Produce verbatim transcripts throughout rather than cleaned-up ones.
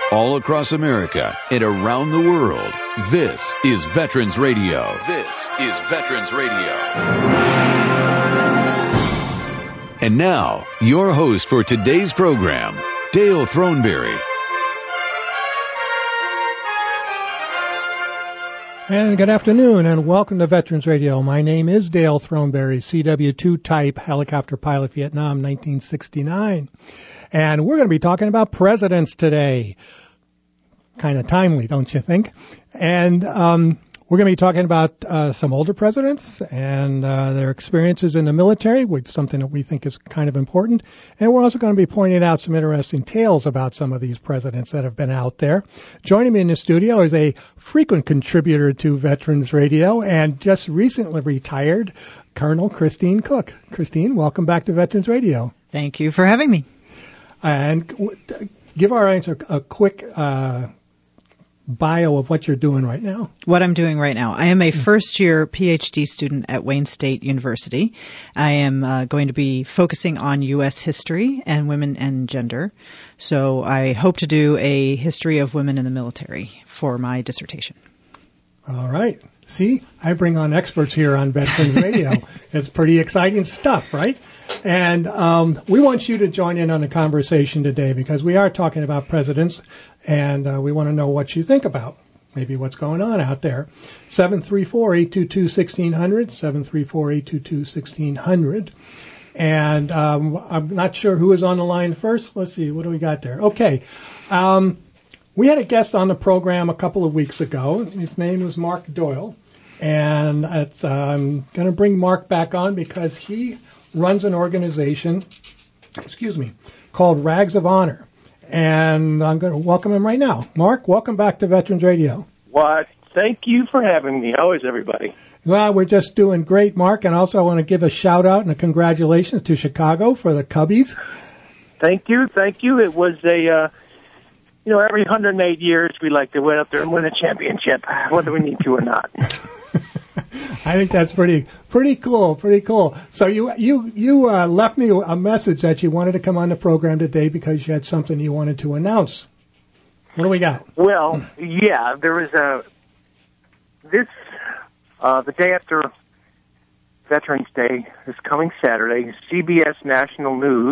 all across America and around the world. This is Veterans Radio. This is Veterans Radio. And now, your host for today's program, Dale Throneberry. And good afternoon, and welcome to Veterans Radio. My name is Dale Throneberry, C W two type helicopter pilot, Vietnam, nineteen sixty-nine. And we're going to be talking about presidents today. Kind of timely, don't you think? And um, we're going to be talking about uh, some older presidents and uh, their experiences in the military, which is something that we think is kind of important. And we're also going to be pointing out some interesting tales about some of these presidents that have been out there. Joining me in the studio is a frequent contributor to Veterans Radio and just recently retired Colonel Christine Cook. Christine, welcome back to Veterans Radio. Thank you for having me. And give our audience a, a quick uh bio of what you're doing right now. What I'm doing right now. I am a first-year P H D student at Wayne State University. I am uh, going to be focusing on U S history and women and gender. So I hope to do a history of women in the military for my dissertation. All right. See, I bring on experts here on Veterans Radio. It's pretty exciting stuff, right? And um, we want you to join in on the conversation today because we are talking about presidents, and uh, we want to know what you think about maybe what's going on out there. seven three four, eight two two, one six zero zero, seven three four, eight two two, one six zero zero. And um, I'm not sure who is on the line first. Let's see. What do we got there? Okay. Um, we had a guest on the program a couple of weeks ago. His name was Mark Doyle. And it's, uh, I'm going to bring Mark back on because he runs an organization, excuse me, called Rags of Honor. And I'm going to welcome him right now. Mark, welcome back to Veterans Radio. Well, thank you for having me. How is everybody? Well, we're just doing great, Mark. And also I want to give a shout-out and a congratulations to Chicago for the Cubbies. Thank you. Thank you. It was a, uh, you know, every one hundred eight years we like to win up there and win a championship, whether we need to or not. I think that's pretty pretty cool, pretty cool. So you you you uh, left me a message that you wanted to come on the program today because you had something you wanted to announce. What do we got? Well, yeah, there is a this uh, the day after Veterans Day, this coming Saturday, C B S National News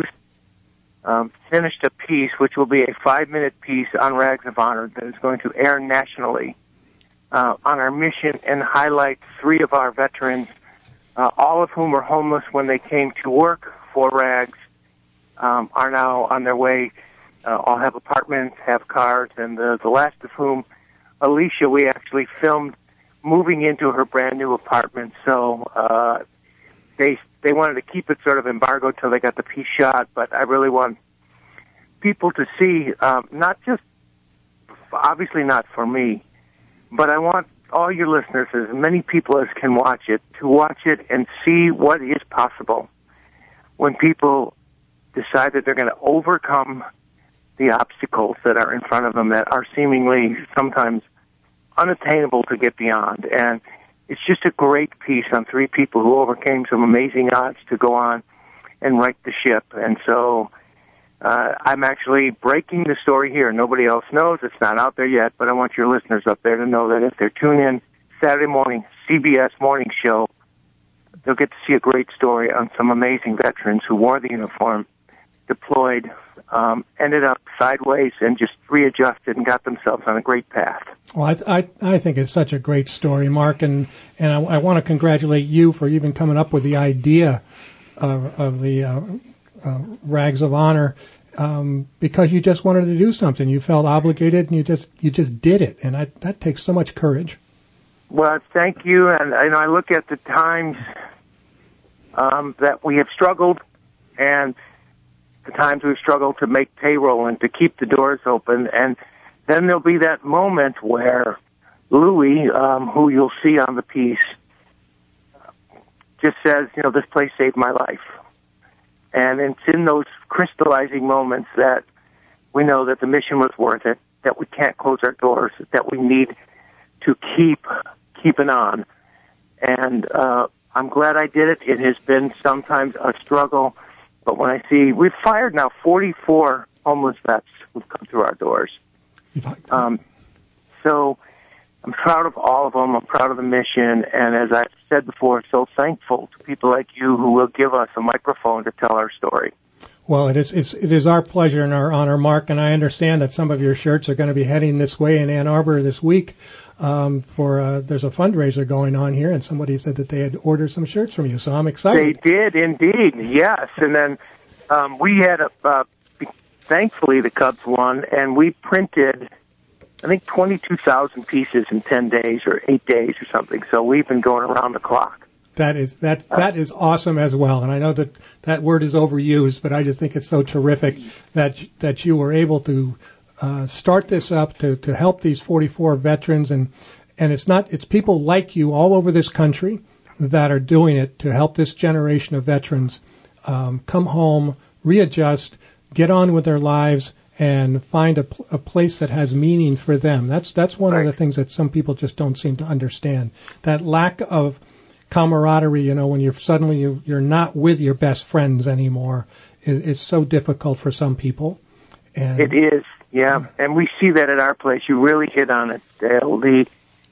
um, finished a piece which will be a five-minute piece on Rags of Honor that is going to air nationally. Uh, on our mission and highlight three of our veterans, uh, all of whom were homeless when they came to work for Rags, um, are now on their way, uh, all have apartments, have cars, and the, the last of whom, Alicia, we actually filmed moving into her brand new apartment. So uh, they they wanted to keep it sort of embargoed till they got the piece shot, but I really want people to see, um, not just, obviously not for me, but I want all your listeners, as many people as can watch it, to watch it and see what is possible when people decide that they're going to overcome the obstacles that are in front of them that are seemingly sometimes unattainable to get beyond. And it's just a great piece on three people who overcame some amazing odds to go on and right the ship. And so Uh, I'm actually breaking the story here. Nobody else knows. It's not out there yet, but I want your listeners up there to know that if they're tuned in Saturday morning, C B S morning show, they'll get to see a great story on some amazing veterans who wore the uniform, deployed, um, ended up sideways, and just readjusted and got themselves on a great path. Well, I, I, I think it's such a great story, Mark, and, and I, I want to congratulate you for even coming up with the idea of, of the uh, Uh, Rags of Honor, um, because you just wanted to do something. You felt obligated, and you just you just did it, and I, that takes so much courage. Well, thank you, and you know, I look at the times um, that we have struggled, and the times we've struggled to make payroll and to keep the doors open, and then there'll be that moment where Louis, um, who you'll see on the piece, just says, you know, this place saved my life. And it's in those crystallizing moments that we know that the mission was worth it, that we can't close our doors, that we need to keep keeping on. And uh, I'm glad I did it. It has been sometimes a struggle, but when I see, we've fired now forty-four homeless vets who've come through our doors. Um, so I'm proud of all of them. I'm proud of the mission. And as I've said before, so thankful to people like you who will give us a microphone to tell our story. Well, it is it's, it is our pleasure and our honor, Mark, and I understand that some of your shirts are going to be heading this way in Ann Arbor this week. Um, for uh, there's a fundraiser going on here, and somebody said that they had ordered some shirts from you, so I'm excited. They did indeed, yes. And then um, we had a uh, thankfully the Cubs won, and we printed I think twenty-two thousand pieces in ten days or eight days or something. So we've been going around the clock. That is that that is awesome as well, and I know that that word is overused, but I just think it's so terrific that that you were able to uh, start this up to to help these forty-four veterans, and and it's not it's people like you all over this country that are doing it to help this generation of veterans um, come home, readjust, get on with their lives, and find a, a place that has meaning for them. That's that's one right. of the things that some people just don't seem to understand. That lack of camaraderie, you know, when you're suddenly you, you're not with your best friends anymore, is, is so difficult for some people. And it is, yeah, and we see that at our place. You really hit on it, Dale. The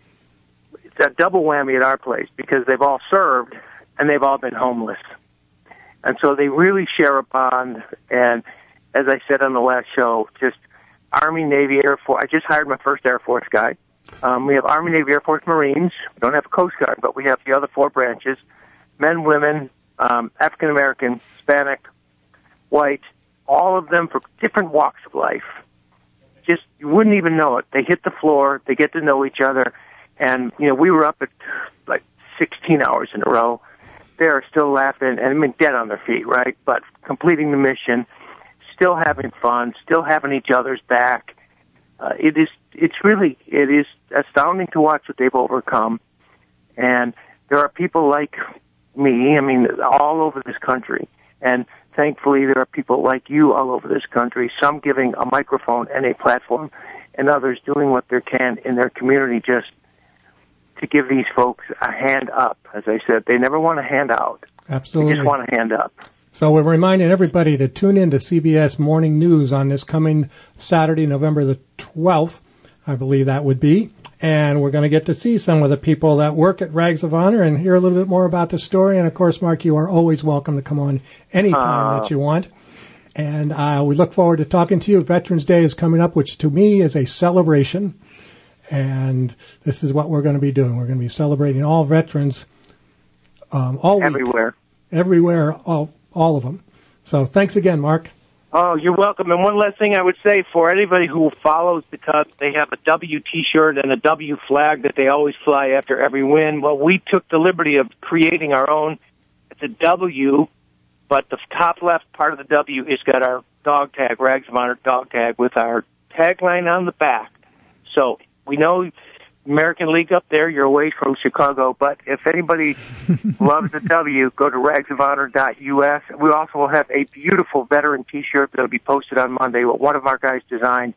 it's a double whammy at our place because they've all served and they've all been homeless, and so they really share a bond. And as I said on the last show, just Army, Navy, Air Force. I just hired my first Air Force guy. Um, we have Army, Navy, Air Force, Marines. We don't have a Coast Guard, but we have the other four branches. Men, women, um, African American, Hispanic, white, all of them for different walks of life. Just, you wouldn't even know it. They hit the floor, they get to know each other, and, you know, we were up at like sixteen hours in a row. They are still laughing, and I mean, dead on their feet, right? But completing the mission, still having fun, still having each other's back. Uh, it is, it's really, it is astounding to watch what they've overcome. And there are people like me, I mean, all over this country. And thankfully, there are people like you all over this country, some giving a microphone and a platform, and others doing what they can in their community just to give these folks a hand up. As I said, they never want a hand out. Absolutely. They just want a hand up. So we're reminding everybody to tune in to C B S Morning News on this coming Saturday, November the twelfth, I believe that would be. And we're going to get to see some of the people that work at Rags of Honor and hear a little bit more about the story. And, of course, Mark, you are always welcome to come on anytime uh, that you want. And uh, we look forward to talking to you. Veterans Day is coming up, which to me is a celebration. And this is what we're going to be doing. We're going to be celebrating all veterans um, all week. Everywhere. Everywhere, all all of them. So thanks again, Mark. Oh, you're welcome. And one last thing I would say for anybody who follows the Cubs, they have a W T-shirt and a W flag that they always fly after every win. Well, we took the liberty of creating our own. It's a W, but the top left part of the W has got our dog tag, Rags of Honor dog tag, with our tagline on the back. So we know American League up there, you're away from Chicago, but if anybody loves the W, go to rags of honor dot U S. We also will have a beautiful veteran T-shirt that will be posted on Monday, what one of our guys designed.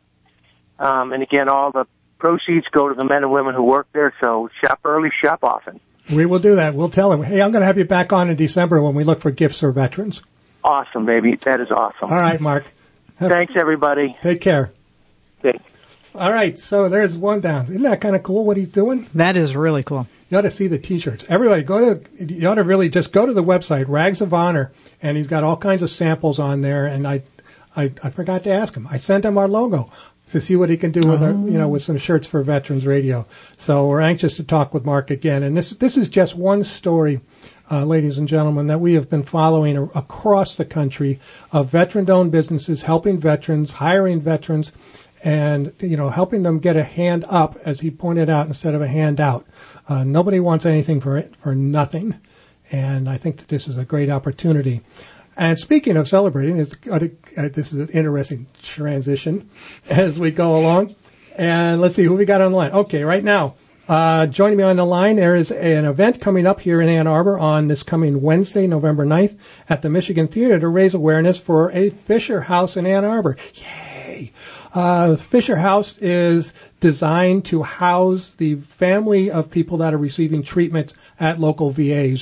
Um, and again, all the proceeds go to the men and women who work there, so shop early, shop often. We will do that. We'll tell them, hey, I'm going to have you back on in December when we look for gifts for veterans. Awesome, baby. That is awesome. All right, Mark. Thanks, everybody. Take care. Thanks. All right, so there's one down. Isn't that kind of cool what he's doing? That is really cool. You ought to see the T-shirts. Everybody, go to. You ought to really just go to the website, Rags of Honor, and he's got all kinds of samples on there. And I, I, I forgot to ask him. I sent him our logo to see what he can do with, oh. our, you know, with some shirts for Veterans Radio. So we're anxious to talk with Mark again. And this, this is just one story, uh, ladies and gentlemen, that we have been following a, across the country of veteran-owned businesses helping veterans, hiring veterans, and, you know, helping them get a hand up, as he pointed out, instead of a hand out. Uh, nobody wants anything for it, for nothing. And I think that this is a great opportunity. And speaking of celebrating, it's, uh, this is an interesting transition as we go along. And let's see who we got on the line. Okay, right now, uh, joining me on the line, there is an event coming up here in Ann Arbor on this coming Wednesday, November ninth, at the Michigan Theater to raise awareness for a Fisher House in Ann Arbor. Yay! Uh, Fisher House is designed to house the family of people that are receiving treatment at local V As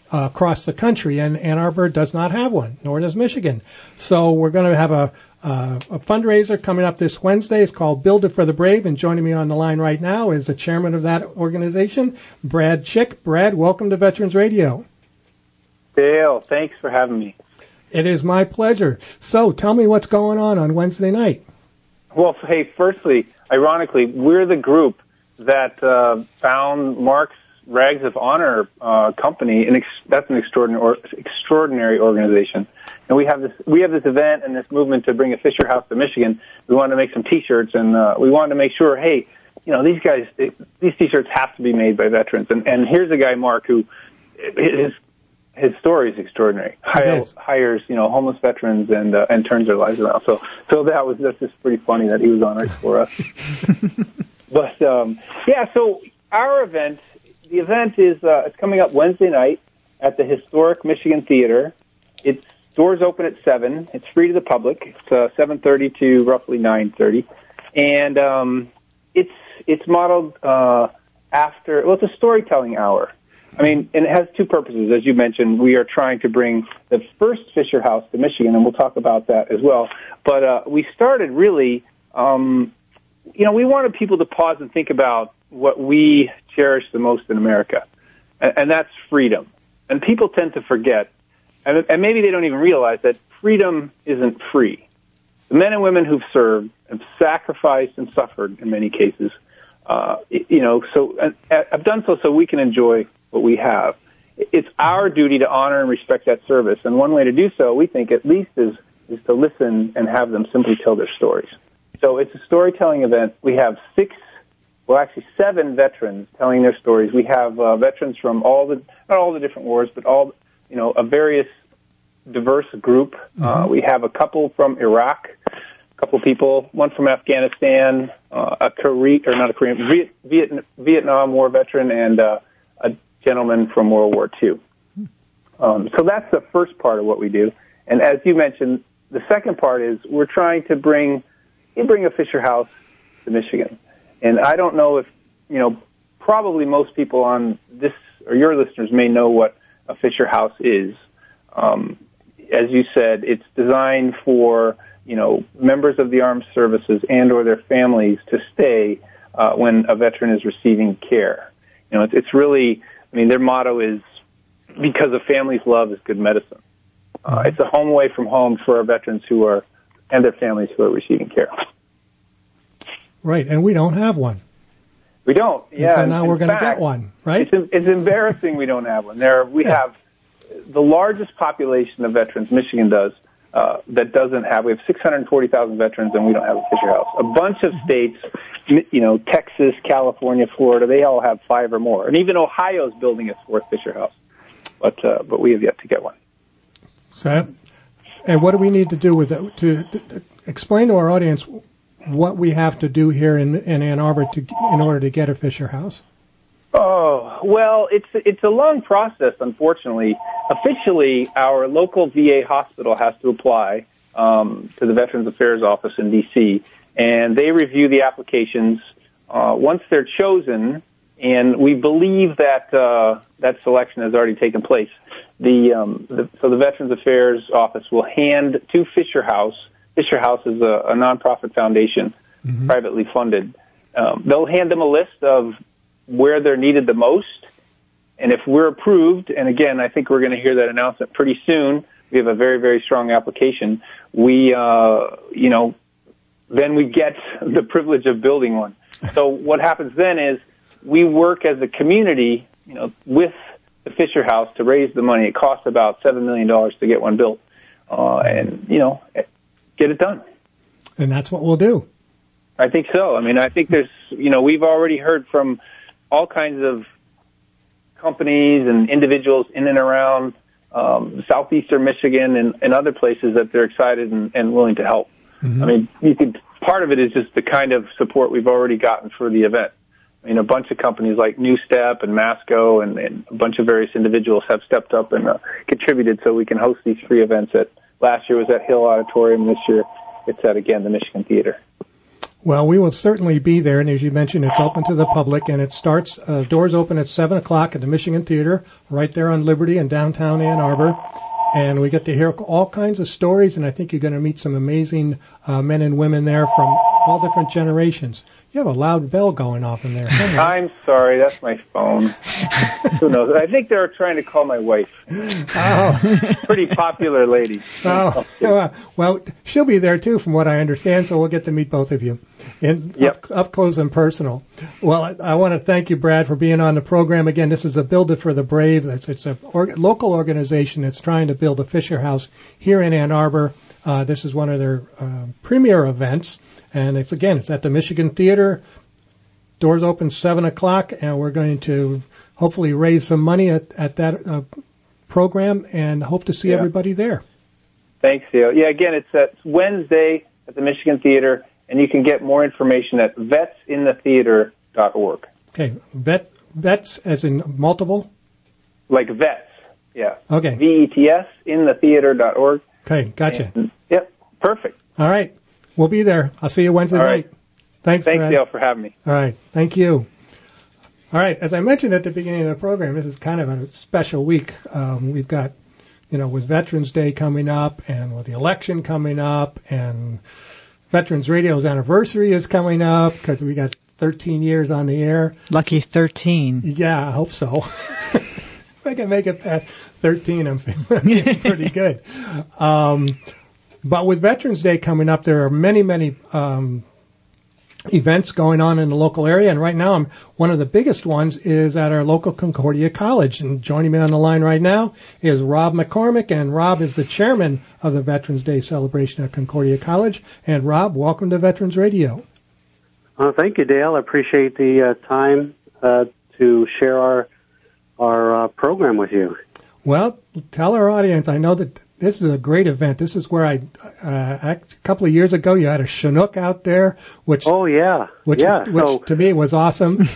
uh, across the country, and Ann Arbor does not have one, nor does Michigan. So we're going to have a, uh, a fundraiser coming up this Wednesday. It's called Build It for the Brave, and joining me on the line right now is the chairman of that organization, Brad Chick. Brad, welcome to Veterans Radio. Dale, thanks for having me. It is my pleasure. So tell me what's going on on Wednesday night. Well, hey, firstly, ironically, we're the group that uh, found Mark's Rags of Honor uh, company, and ex- that's an extraordinary, or, extraordinary organization. And we have this, we have this event and this movement to bring a Fisher House to Michigan. We wanted to make some T-shirts, and uh, we wanted to make sure, hey, you know, these guys, they, these T-shirts have to be made by veterans. And, and here's a guy, Mark, who his his story is extraordinary. Hires, hires you know, homeless veterans and uh, and turns their lives around. So so that was that's just pretty funny that he was on right for us. But um, yeah, so our event. The event is uh, it's coming up Wednesday night at the historic Michigan Theater. It's doors open at seven. It's free to the public. It's uh, seven thirty to roughly nine thirty, and um, it's it's modeled uh, after. Well, it's a storytelling hour. I mean, and it has two purposes, as you mentioned. We are trying to bring the first Fisher House to Michigan, and we'll talk about that as well. But uh, we started really, um, you know, we wanted people to pause and think about what we cherish the most in America, and, and that's freedom. And people tend to forget, and, and maybe they don't even realize that freedom isn't free. The men and women who've served have sacrificed and suffered in many cases, uh, you know, so and, I've done so so we can enjoy what we have. It's our duty to honor and respect that service, and one way to do so, we think, at least, is, is to listen and have them simply tell their stories. So it's a storytelling event. We have six Well, actually, seven veterans telling their stories. We have uh, veterans from all the, not all the different wars, but all, you know, a various diverse group. Mm-hmm. Uh, we have a couple from Iraq, a couple people, one from Afghanistan, uh, a Korean, or not a Korean, Viet, Viet, Vietnam War veteran, and uh, a gentleman from World War Two. Um, so that's the first part of what we do. And as you mentioned, the second part is we're trying to bring, you bring a Fisher House to Michigan. And I don't know if, you know, probably most people on this, or your listeners may know what a Fisher House is. Um, as you said, it's designed for, you know, members of the armed services and or their families to stay uh, when a veteran is receiving care. You know, it's, it's really, I mean, their motto is, because a family's love is good medicine. Uh, it's a home away from home for our veterans who are, and their families who are receiving care. Right, and we don't have one. We don't. Yeah. And so now in we're going to fact, get one, right? It's, it's embarrassing we don't have one. There, we yeah. have the largest population of veterans Michigan does uh, that doesn't have. We have six hundred forty thousand veterans, and we don't have a Fisher House. A bunch of states, you know, Texas, California, Florida, they all have five or more, and even Ohio's building its fourth Fisher House, but uh, but we have yet to get one. So, and what do we need to do with it to, to, to explain to our audience what we have to do here in, in Ann Arbor to, in order to get a Fisher House? Oh, well, it's it's a long process, unfortunately. Officially, our local V A hospital has to apply um, to the Veterans Affairs Office in D C, and they review the applications. Uh, once they're chosen, and we believe that uh, that selection has already taken place, the, um, the so the Veterans Affairs Office will hand to Fisher House. Fisher House is a, a nonprofit foundation, mm-hmm. privately funded. Um, they'll hand them a list of where they're needed the most, and if we're approved, and again, I think we're going to hear that announcement pretty soon. We have a very, very strong application. We, uh, you know, then we get the privilege of building one. So what happens then is we work as a community, you know, with the Fisher House to raise the money. It costs about seven million dollars to get one built, uh, and you know. Get it done. And that's what we'll do. I think so. I mean, I think there's, you know, we've already heard from all kinds of companies and individuals in and around um, southeastern Michigan and, and other places that they're excited and, and willing to help. Mm-hmm. I mean, you could, part of it is just the kind of support we've already gotten for the event. I mean, a bunch of companies like New Step and Masco and, and a bunch of various individuals have stepped up and uh, contributed so we can host these free events at, last year was at Hill Auditorium. This year it's at, again, the Michigan Theater. Well, we will certainly be there, and as you mentioned, it's open to the public, and it starts, uh, doors open at seven o'clock at the Michigan Theater, right there on Liberty in downtown Ann Arbor, and we get to hear all kinds of stories, and I think you're going to meet some amazing uh, men and women there from all different generations. You have a loud bell going off in there. I'm sorry, that's my phone. Who knows? I think they're trying to call my wife. Oh. Pretty popular lady. Oh, uh, well, she'll be there too, from what I understand, so we'll get to meet both of you in, yep. up, up close and personal. Well, I, I want to thank you, Brad, for being on the program. Again, this is a Build It for the Brave. It's, it's a or, local organization that's trying to build a Fisher House here in Ann Arbor. Uh, this is one of their uh, premier events. And it's, again, it's at the Michigan Theater. Doors open seven o'clock, and we're going to hopefully raise some money at, at that uh, program and hope to see yeah. everybody there. Thanks, Theo. Yeah, again, it's, uh, it's Wednesday at the Michigan Theater, and you can get more information at vets in the theater dot org. Okay, vet, vets as in multiple? Like vets, yeah. Okay. V E T S, in the theater dot org. Okay, gotcha. And, yep, perfect. All right. We'll be there. I'll see you Wednesday All right. night. Thanks, Thanks, Brad. Dale, for having me. All right. Thank you. All right. As I mentioned at the beginning of the program, this is kind of a special week. Um, we've got, you know, with Veterans Day coming up and with the election coming up and Veterans Radio's anniversary is coming up because we got thirteen years on the air. Lucky thirteen. Yeah, I hope so. If I can make it past thirteen, I'm feeling pretty good. Um, But with Veterans Day coming up, there are many, many um, events going on in the local area. And right now, I'm, one of the biggest ones is at our local Concordia College. And joining me on the line right now is Rob McCormick. And Rob is the chairman of the Veterans Day celebration at Concordia College. And Rob, welcome to Veterans Radio. Uh, thank you, Dale. I appreciate the uh, time uh, to share our, our uh, program with you. Well, tell our audience, I know that this is a great event. This is where I, uh, a couple of years ago, you had a Chinook out there, which, oh yeah, which, yeah. which so, to me was awesome.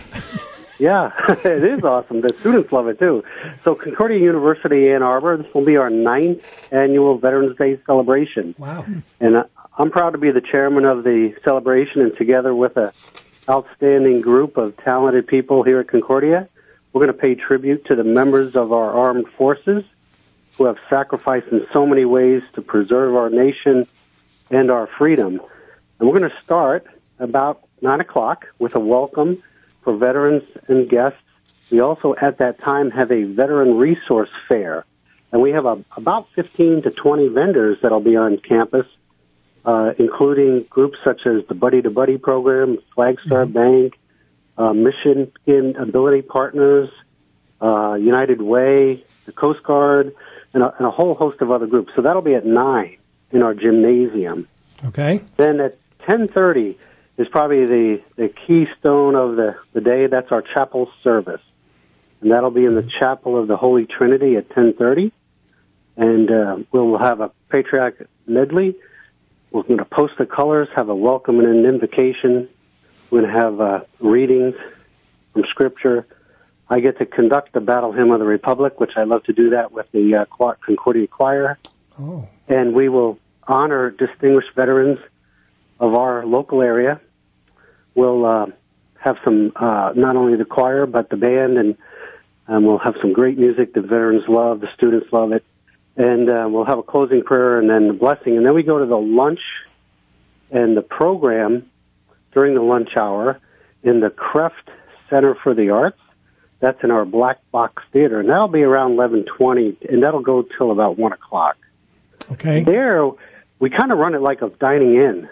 Yeah, it is awesome. The students love it too. So Concordia University Ann Arbor, this will be our ninth annual Veterans Day celebration. Wow. And uh, I'm proud to be the chairman of the celebration, and together with a outstanding group of talented people here at Concordia, we're going to pay tribute to the members of our armed forces who have sacrificed in so many ways to preserve our nation and our freedom. And we're going to start about nine o'clock with a welcome for veterans and guests. We also, at that time, have a veteran resource fair. And we have a, about fifteen to twenty vendors that will be on campus, uh, including groups such as the Buddy to Buddy program, Flagstar mm-hmm. Bank, uh, Michigan Ability Partners, uh, United Way, the Coast Guard, and a, and a whole host of other groups. So that'll be at nine in our gymnasium. Okay. Then at ten thirty is probably the, the keystone of the, the day. That's our chapel service. And that'll be in the Chapel of the Holy Trinity at ten thirty. And uh, we'll have a patriarch medley. We're going to post the colors, have a welcome and an invocation. We're going to have uh, readings from Scripture. I get to conduct the Battle Hymn of the Republic, which I love to do that with the uh, Concordia Choir. Oh. And we will honor distinguished veterans of our local area. We'll uh, have some, uh, not only the choir, but the band, and um, we'll have some great music the veterans love, the students love it. And uh, we'll have a closing prayer and then the blessing. And then we go to the lunch and the program during the lunch hour in the Kreft Center for the Arts. That's in our Black Box Theater, and that'll be around eleven twenty, and that'll go till about one o'clock. Okay. There, we kind of run it like a dining in.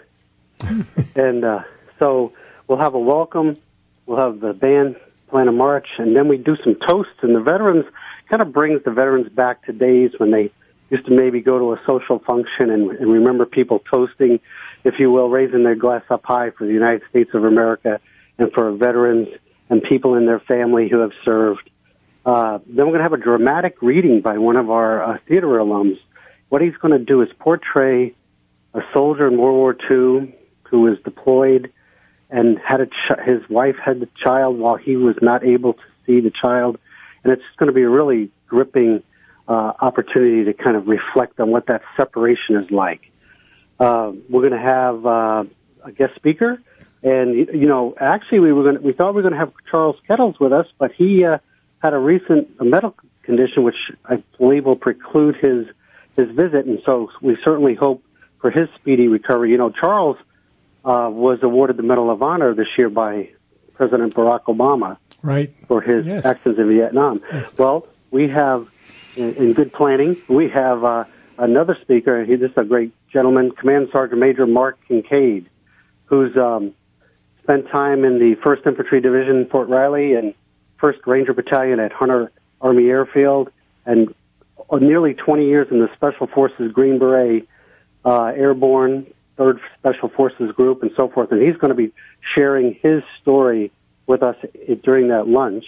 and uh, so we'll have a welcome, we'll have the band playing a march, and then we do some toasts, and the veterans kind of brings the veterans back to days when they used to maybe go to a social function and, and remember people toasting, if you will, raising their glass up high for the United States of America and for veterans and people in their family who have served. Uh, then we're going to have a dramatic reading by one of our uh, theater alums. What he's going to do is portray a soldier in World War Two who was deployed and had a ch- his wife had the child while he was not able to see the child. And it's going to be a really gripping uh, opportunity to kind of reflect on what that separation is like. Uh, we're going to have uh, a guest speaker And, you know, actually we were going we thought we were going to have Charles Kettles with us, but he uh, had a recent medical condition which I believe will preclude his his visit, and so we certainly hope for his speedy recovery. You know, Charles uh, was awarded the Medal of Honor this year by President Barack Obama, right, for his yes. actions in Vietnam. Yes. Well, we have, in, in good planning, we have uh, another speaker. He, this is a great gentleman, Command Sergeant Major Mark Kincaid, who's um, spent time in the first Infantry Division, Fort Riley, and first Ranger Battalion at Hunter Army Airfield, and nearly twenty years in the Special Forces Green Beret uh, Airborne third Special Forces Group and so forth. And he's going to be sharing his story with us during that lunch.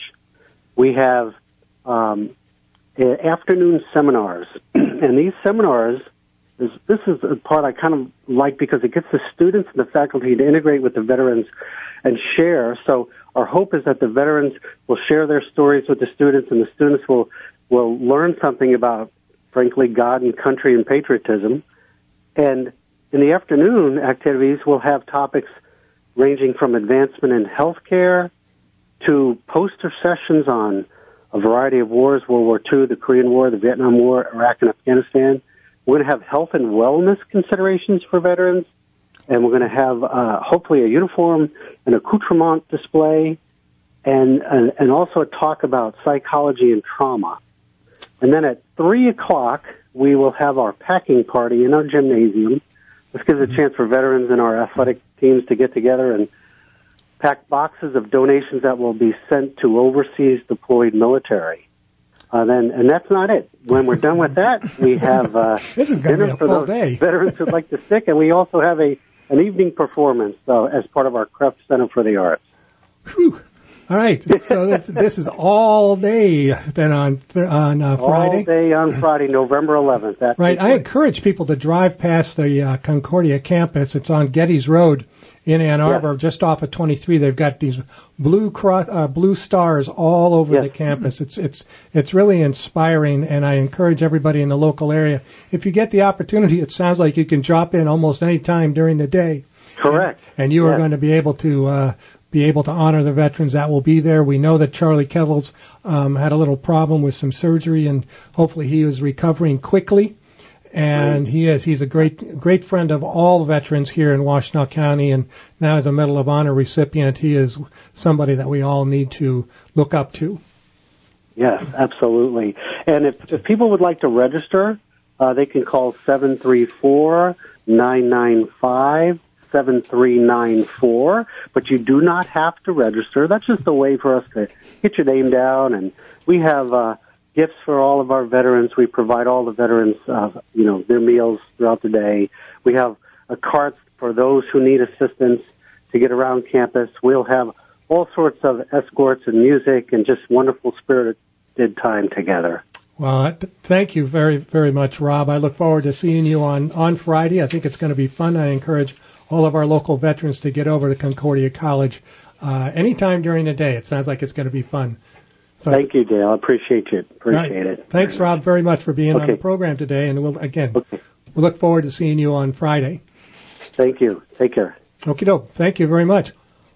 We have um, afternoon seminars, and these seminars, is, this is a part I kind of like because it gets the students and the faculty to integrate with the veterans and share. So our hope is that the veterans will share their stories with the students, and the students will will learn something about, frankly, God and country and patriotism. And in the afternoon activities, we'll have topics ranging from advancement in healthcare to poster sessions on a variety of wars, World War Two, the Korean War, the Vietnam War, Iraq and Afghanistan. We're going to have health and wellness considerations for veterans, and we're going to have uh, hopefully a uniform and accoutrement display, and, and and also a talk about psychology and trauma. And then at three o'clock, we will have our packing party in our gymnasium. This gives a chance for veterans and our athletic teams to get together and pack boxes of donations that will be sent to overseas deployed military. Uh, then, and that's not it. When we're done with that, we have uh, dinner for those day. veterans who'd like to stick, and we also have a an evening performance uh, as part of our Kreft Center for the Arts. Whew. All right, so this, this is all day then on on uh, Friday. All day on Friday, November eleventh. That's right. I encourage people to drive past the uh, Concordia campus. It's on Getty's Road in Ann Arbor, yes. just off of twenty-three. They've got these blue cross, uh, blue stars all over yes. the campus. It's it's it's really inspiring, and I encourage everybody in the local area. If you get the opportunity, it sounds like you can drop in almost any time during the day. Correct. And, and you yes. are going to be able to. Uh, be able to honor the veterans that will be there. We know that Charlie Kettles um, had a little problem with some surgery, and hopefully he is recovering quickly. And right. he is he's a great great friend of all veterans here in Washtenaw County, and now as a Medal of Honor recipient, he is somebody that we all need to look up to. Yes, absolutely. And if, if people would like to register, uh, they can call seven three four, nine nine five, seven three nine four, but you do not have to register. That's just a way for us to get your name down, and we have uh, gifts for all of our veterans. We provide all the veterans, uh, you know, their meals throughout the day. We have a cart for those who need assistance to get around campus. We'll have all sorts of escorts and music and just wonderful spirited time together. Well, thank you very, very much, Rob. I look forward to seeing you on, on Friday. I think it's going to be fun. I encourage all of our local veterans to get over to Concordia College uh, anytime during the day. It sounds like it's going to be fun. So, thank you, Dale. I appreciate you. Appreciate right. it. Thanks, very Rob, much. very much for being okay. on the program today. And we'll again, okay. we look forward to seeing you on Friday. Thank you. Take care. Okie doke. Thank you very much.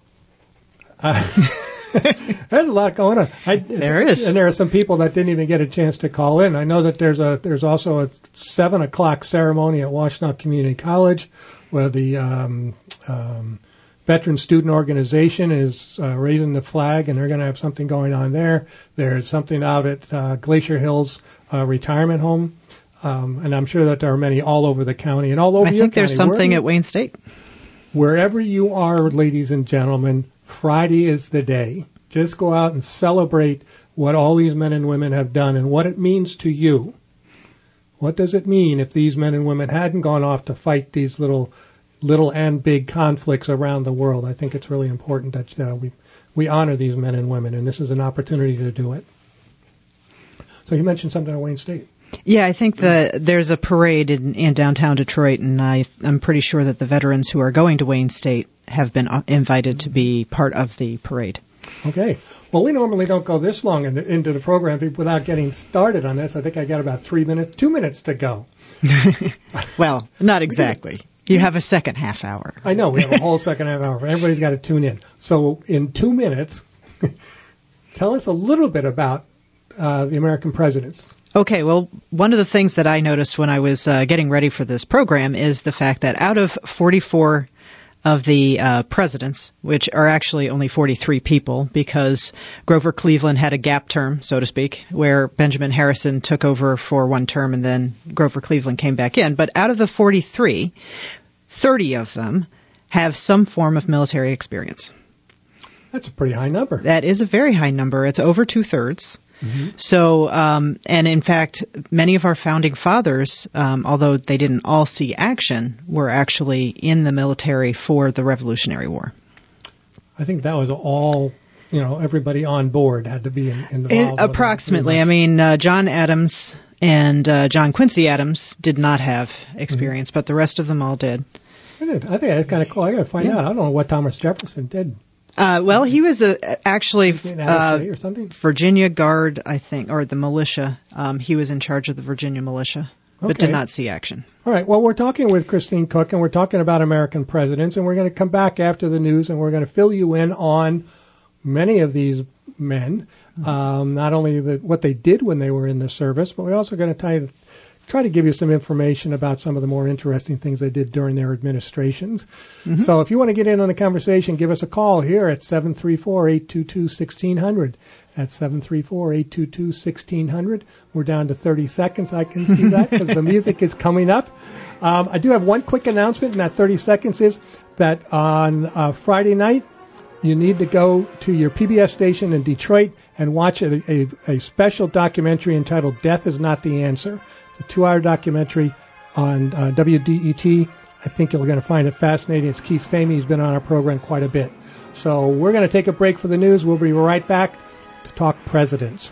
Uh, there's a lot going on. I, there is, and there are some people that didn't even get a chance to call in. I know that there's a there's also a seven o'clock ceremony at Washtenaw Community College, where the um, um, Veteran Student Organization is uh, raising the flag, and they're going to have something going on there. There's something out at uh, Glacier Hills uh, Retirement Home, um, and I'm sure that there are many all over the county and all over. I your think there's county. something Where, at Wayne State. Wherever you are, ladies and gentlemen, Friday is the day. Just go out and celebrate what all these men and women have done and what it means to you. What does it mean if these men and women hadn't gone off to fight these little little and big conflicts around the world? I think it's really important that uh, we we honor these men and women, and this is an opportunity to do it. So you mentioned something at Wayne State. Yeah, I think that there's a parade in, in downtown Detroit, and I, I'm pretty sure that the veterans who are going to Wayne State have been invited to be part of the parade. Okay. Well, we normally don't go this long in, into the program without getting started on this. I think I got about three minutes, two minutes to go. Well, not exactly. You have a second half hour. I know, we have a whole second half hour. Everybody's got to tune in. So in two minutes, tell us a little bit about uh, the American presidents. Okay, well, one of the things that I noticed when I was uh, getting ready for this program is the fact that out of forty-four of the uh, presidents, which are actually only forty-three people, because Grover Cleveland had a gap term, so to speak, where Benjamin Harrison took over for one term and then Grover Cleveland came back in. But out of the forty-three, thirty of them have some form of military experience. That's a pretty high number. That is a very high number. It's over two-thirds. Mm-hmm. So, um, and in fact, many of our founding fathers, um, although they didn't all see action, were actually in the military for the Revolutionary War. I think that was all, you know, everybody on board had to be in, involved. It, approximately. I mean, uh, John Adams and uh, John Quincy Adams did not have experience, mm-hmm. but the rest of them all did. I did. I think that's kind of cool. I got to find yeah. out. I don't know what Thomas Jefferson did. Uh, well, he was a, actually uh, or something? Virginia Guard, I think, or the militia. Um, he was in charge of the Virginia militia, but okay. did not see action. All right. Well, we're talking with Christine Cook, and we're talking about American presidents, and we're going to come back after the news, and we're going to fill you in on many of these men, um, not only the, what they did when they were in the service, but we're also going to try to try to give you some information about some of the more interesting things they did during their administrations. Mm-hmm. So if you want to get in on the conversation, give us a call here at seven three four, eight two two, one six zero zero. That's seven three four, eight two two, one six zero zero. We're down to thirty seconds. I can see that because the music is coming up. Um, I do have one quick announcement, and that thirty seconds is that on uh, Friday night, you need to go to your P B S station in Detroit and watch a, a, a special documentary entitled Death is Not the Answer. It's a two-hour documentary on uh, W D E T. I think you're going to find it fascinating. It's Keith Famey. He's been on our program quite a bit. So we're going to take a break for the news. We'll be right back to talk presidents.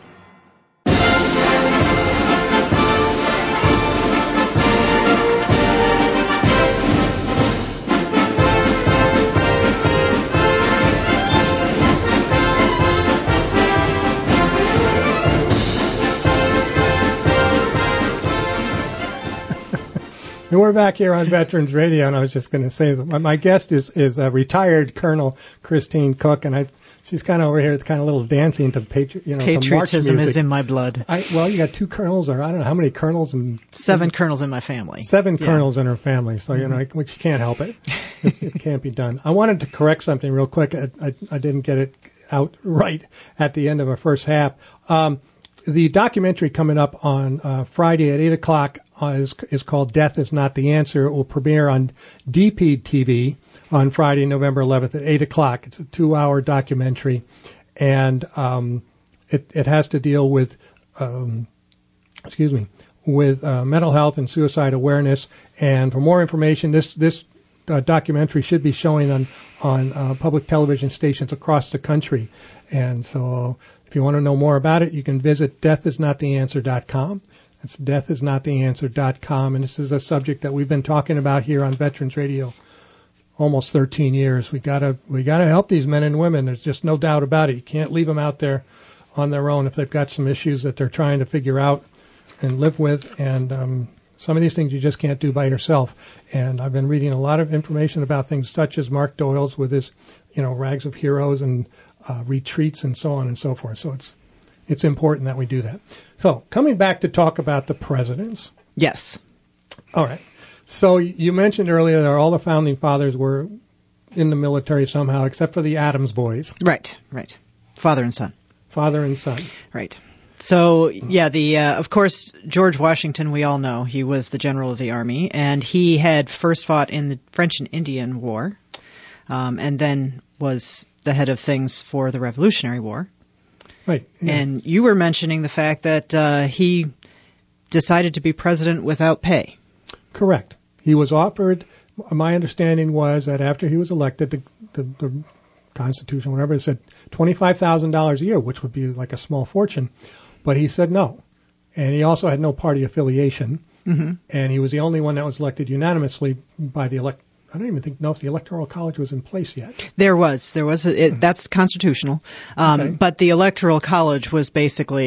And we're back here on Veterans Radio, and I was just going to say that my, my guest is is a retired Colonel Christine Cook, and I she's kind of over here, kind of a little dancing to patri- you know patriotism is in my blood. I, well, you got two colonels, or I don't know how many colonels, and seven colonels in my family. Seven yeah. colonels in her family, so you know, mm-hmm. which you can't help it. it. It can't be done. I wanted to correct something real quick. I, I, I didn't get it out right at the end of our first half. Um, The documentary coming up on uh, Friday at eight o'clock uh, is, is called Death is Not the Answer. It will premiere on D P T V on Friday, November eleventh at eight o'clock. It's a two-hour documentary, and um, it, it has to deal with, um, excuse me, with uh, mental health and suicide awareness. And for more information, this this uh, documentary should be showing on on uh, public television stations across the country. And so if you want to know more about it, you can visit death is not the answer dot com. That's death is not the answer dot com. And this is a subject that we've been talking about here on Veterans Radio almost thirteen years. We gotta we gotta help these men and women. There's just no doubt about it. You can't leave them out there on their own if they've got some issues that they're trying to figure out and live with. And um, some of these things you just can't do by yourself. And I've been reading a lot of information about things such as Mark Doyle's with his, you know, Rags of Heroes and uh, retreats and so on and so forth. So it's it's important that we do that. So coming back to talk about the presidents. Yes. All right. So you mentioned earlier that all the founding fathers were in the military somehow, except for the Adams boys. Right, right. Father and son. Father and son. Right. So, yeah, the uh, of course, George Washington, we all know, he was the general of the army, and he had first fought in the French and Indian War, um, and then was the head of things for the Revolutionary War. Right. Yeah. And you were mentioning the fact that uh, he decided to be president without pay. Correct. He was offered, my understanding was that after he was elected, the, the, the Constitution, whatever, it said twenty-five thousand dollars a year, which would be like a small fortune. But he said no. And he also had no party affiliation. Mm-hmm. And he was the only one that was elected unanimously by the elect. I don't even think know if the Electoral College was in place yet. There was. There was. A, it, that's constitutional. Um, okay. But the Electoral College was basically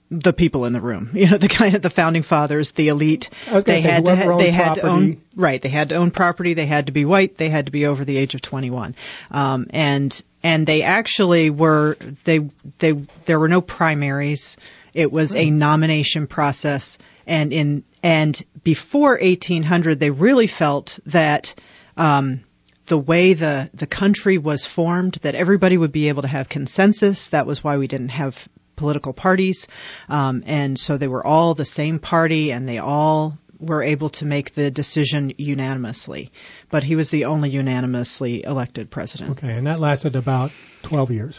the people in the room, you know, the kind of the founding fathers, the elite. I was they say, had to ha- they had property. to own right. They had to own property. They had to be white. They had to be over the age of twenty-one. Um, and and they actually were they they there were no primaries. It was a nomination process. And in and before eighteen hundred, they really felt that um, the way the the country was formed, that everybody would be able to have consensus. That was why we didn't have political parties, um, and so they were all the same party, and they all were able to make the decision unanimously. But he was the only unanimously elected president. Okay, and that lasted about twelve years.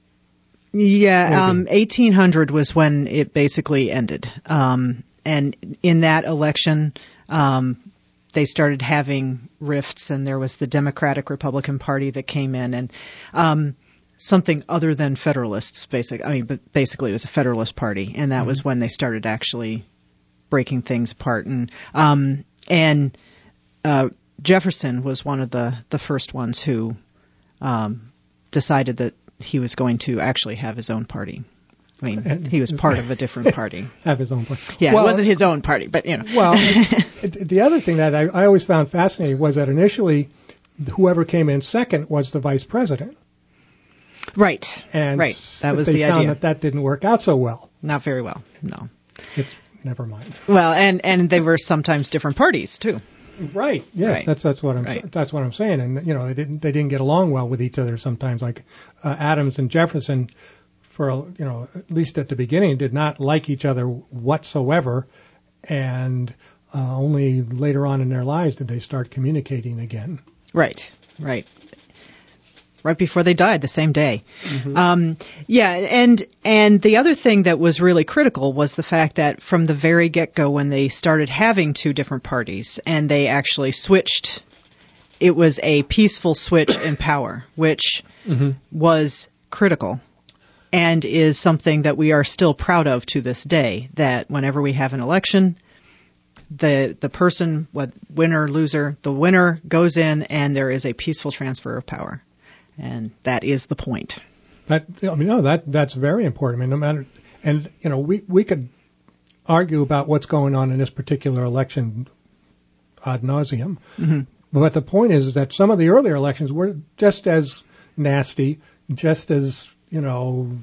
Yeah, um, eighteen hundred was when it basically ended. Um, and in that election, um, they started having rifts, and there was the Democratic Republican Party that came in, and um, something other than Federalists, basic. I mean, but basically it was a Federalist Party, and that mm-hmm. was when they started actually breaking things apart. And um, and uh, Jefferson was one of the, the first ones who um, decided that he was going to actually have his own party. I mean, and he was part of a different party. Have his own party. Yeah, well, it wasn't his own party, but, you know. Well, it, the other thing that I, I always found fascinating was that initially whoever came in second was the vice president. Right. And right. That was they the found idea. that that didn't work out so well. Not very well. No. It's, never mind. Well, and, and they were sometimes different parties too. Right. Yes. Right. That's that's what I'm right. that's what I'm saying. And you know, they didn't they didn't get along well with each other sometimes. Like uh, Adams and Jefferson, for you know, at least at the beginning, did not like each other whatsoever, and uh, only later on in their lives did they start communicating again. Right. Right. Right before they died, the same day. Mm-hmm. Um, yeah, and and the other thing that was really critical was the fact that from the very get-go, when they started having two different parties, and they actually switched, it was a peaceful switch in power, which mm-hmm. was critical, and is something that we are still proud of to this day. That whenever we have an election, the the person, what winner loser, the winner goes in, and there is a peaceful transfer of power. And that is the point. That I mean, no, that that's very important. I mean, no matter, and you know, we we could argue about what's going on in this particular election ad nauseum, mm-hmm. but the point is, is that some of the earlier elections were just as nasty, just as you know.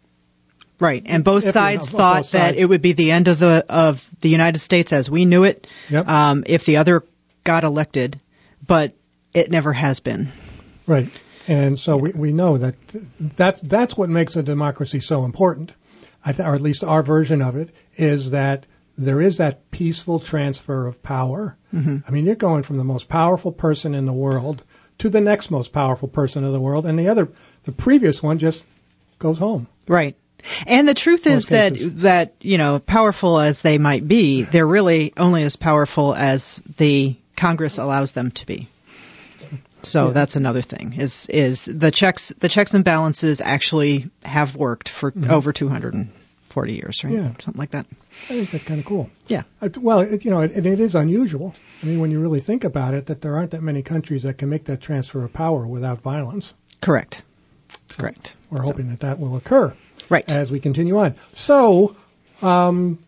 Right, and both sides you know, thought both that sides. it would be the end of the of the United States as we knew it, yep. um, if the other got elected, but it never has been. Right. And so we, we know that that's, that's what makes a democracy so important, I th- or at least our version of it, is that there is that peaceful transfer of power. Mm-hmm. I mean, you're going from the most powerful person in the world to the next most powerful person in the world, and the other, the previous one just goes home. Right. And the truth is that, that, you know, powerful as they might be, they're really only as powerful as the Congress allows them to be. So yeah. That's another thing is is the checks the checks and balances actually have worked for mm-hmm. over two hundred forty years, right? Yeah. Something like that. I think that's kind of cool. Yeah. Uh, well, it, you know, it, it is unusual. I mean, when you really think about it, that there aren't that many countries that can make that transfer of power without violence. Correct. So Correct. We're so. hoping that that will occur. Right. As we continue on. So, um,